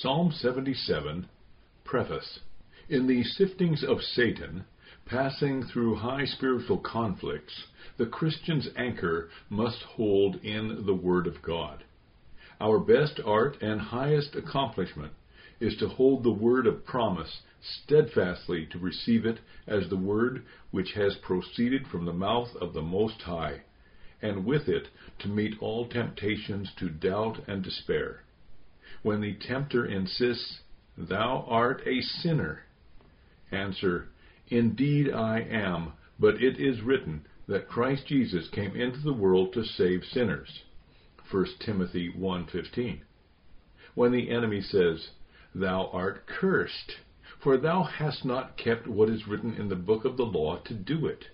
Psalm 77, Preface. In the siftings of Satan, passing through high spiritual conflicts, the Christian's anchor must hold in the Word of God. Our best art and highest accomplishment is to hold the word of promise steadfastly, to receive it as the word which has proceeded from the mouth of the Most High, and with it to meet all temptations to doubt and despair. When the tempter insists, "Thou art a sinner," answer, "Indeed I am, but it is written that Christ Jesus came into the world to save sinners." 1 Timothy 1:15. When the enemy says, "Thou art cursed, for thou hast not kept what is written in the book of the law to do it,"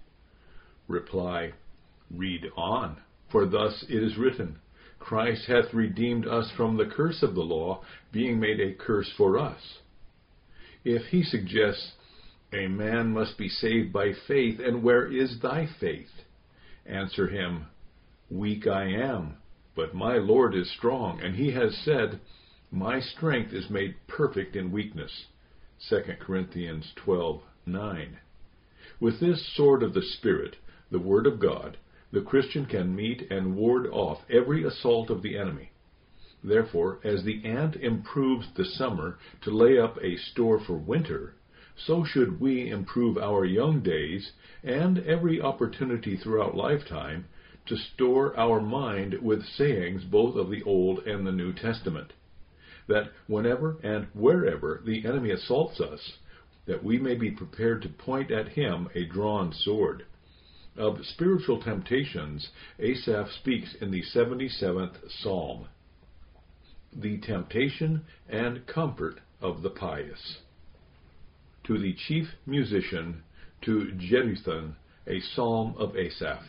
reply, "Read on, for thus it is written, Christ hath redeemed us from the curse of the law, being made a curse for us." If he suggests, "A man must be saved by faith, and where is thy faith?" answer him, "Weak I am, but my Lord is strong, and he has said, My strength is made perfect in weakness." 2 Corinthians 12:9. With this sword of the Spirit, the Word of God, the Christian can meet and ward off every assault of the enemy. Therefore, as the ant improves the summer to lay up a store for winter, so should we improve our young days and every opportunity throughout lifetime to store our mind with sayings both of the Old and the New Testament, that whenever and wherever the enemy assaults us, that we may be prepared to point at him a drawn sword. Of spiritual temptations, Asaph speaks in the 77th Psalm. The temptation and comfort of the pious. To the chief musician, to Jeduthun, a psalm of Asaph.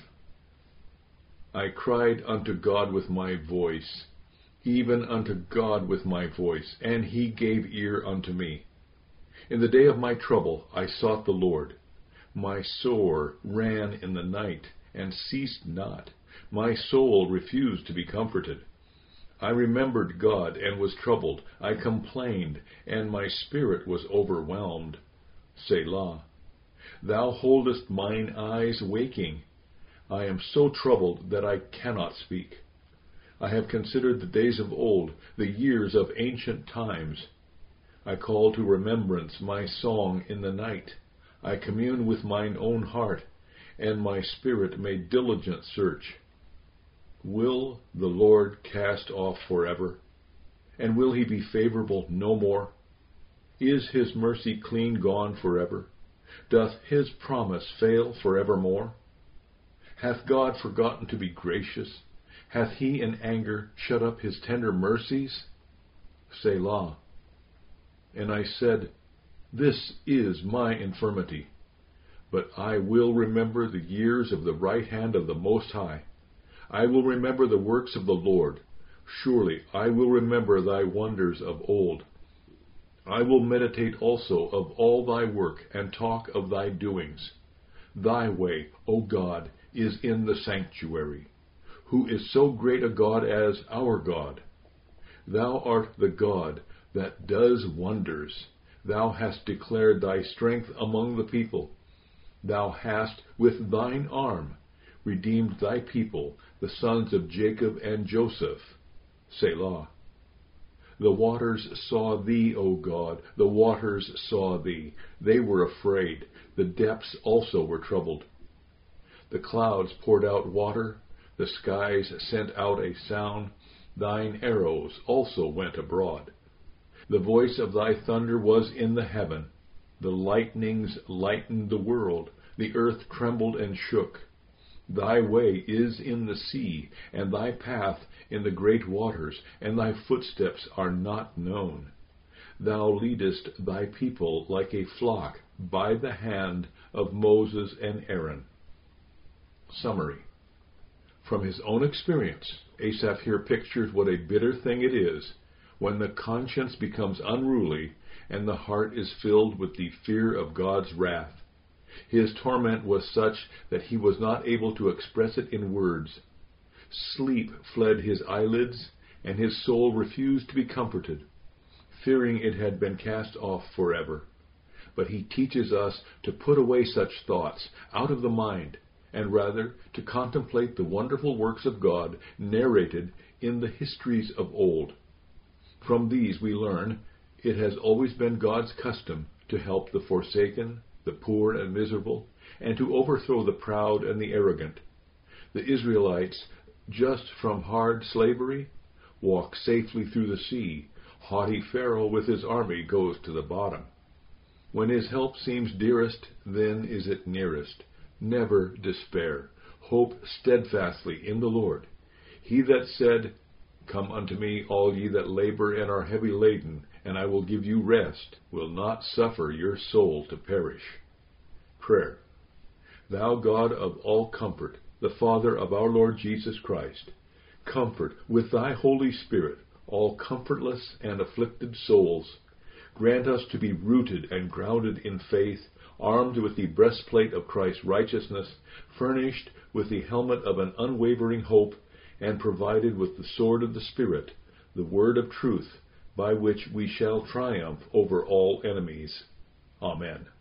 I cried unto God with my voice, even unto God with my voice, and he gave ear unto me. In the day of my trouble I sought the Lord. My sore ran in the night, and ceased not. My soul refused to be comforted. I remembered God, and was troubled. I complained, and my spirit was overwhelmed. Selah. Thou holdest mine eyes waking. I am so troubled that I cannot speak. I have considered the days of old, the years of ancient times. I call to remembrance my song in the night. I commune with mine own heart, and my spirit made diligent search. Will the Lord cast off forever? And will he be favorable no more? Is his mercy clean gone forever? Doth his promise fail forevermore? Hath God forgotten to be gracious? Hath he in anger shut up his tender mercies? Selah. And I said, This is my infirmity. But I will remember the years of the right hand of the Most High. I will remember the works of the Lord. Surely I will remember thy wonders of old. I will meditate also of all thy work, and talk of thy doings. Thy way, O God, is in the sanctuary. Who is so great a God as our God? Thou art the God that does wonders. Thou hast declared thy strength among the people. Thou hast with thine arm redeemed thy people, the sons of Jacob and Joseph. Selah. The waters saw thee, O God, the waters saw thee. They were afraid. The depths also were troubled. The clouds poured out water. The skies sent out a sound. Thine arrows also went abroad. The voice of thy thunder was in the heaven. The lightnings lightened the world. The earth trembled and shook. Thy way is in the sea, and thy path in the great waters, and thy footsteps are not known. Thou leadest thy people like a flock by the hand of Moses and Aaron. Summary. From his own experience, Asaph here pictures what a bitter thing it is when the conscience becomes unruly and the heart is filled with the fear of God's wrath. His torment was such that he was not able to express it in words. Sleep fled his eyelids, and his soul refused to be comforted. fearing it had been cast off forever. But he teaches us to put away such thoughts out of the mind, and rather to contemplate the wonderful works of God narrated in the histories of old. From these we learn it has always been God's custom to help the forsaken, the poor and miserable, and to overthrow the proud and the arrogant. The Israelites, just from hard slavery, walk safely through the sea. Haughty Pharaoh with his army goes to the bottom. When his help seems dearest, then is it nearest. Never despair. Hope steadfastly in the Lord. He that said, "Come unto me, all ye that labor and are heavy laden, and I will give you rest," will not suffer your soul to perish. Prayer. Thou God of all comfort, the Father of our Lord Jesus Christ, comfort with thy Holy Spirit all comfortless and afflicted souls. Grant us to be rooted and grounded in faith, armed with the breastplate of Christ's righteousness, furnished with the helmet of an unwavering hope, and provided with the sword of the Spirit, the word of truth, by which we shall triumph over all enemies. Amen.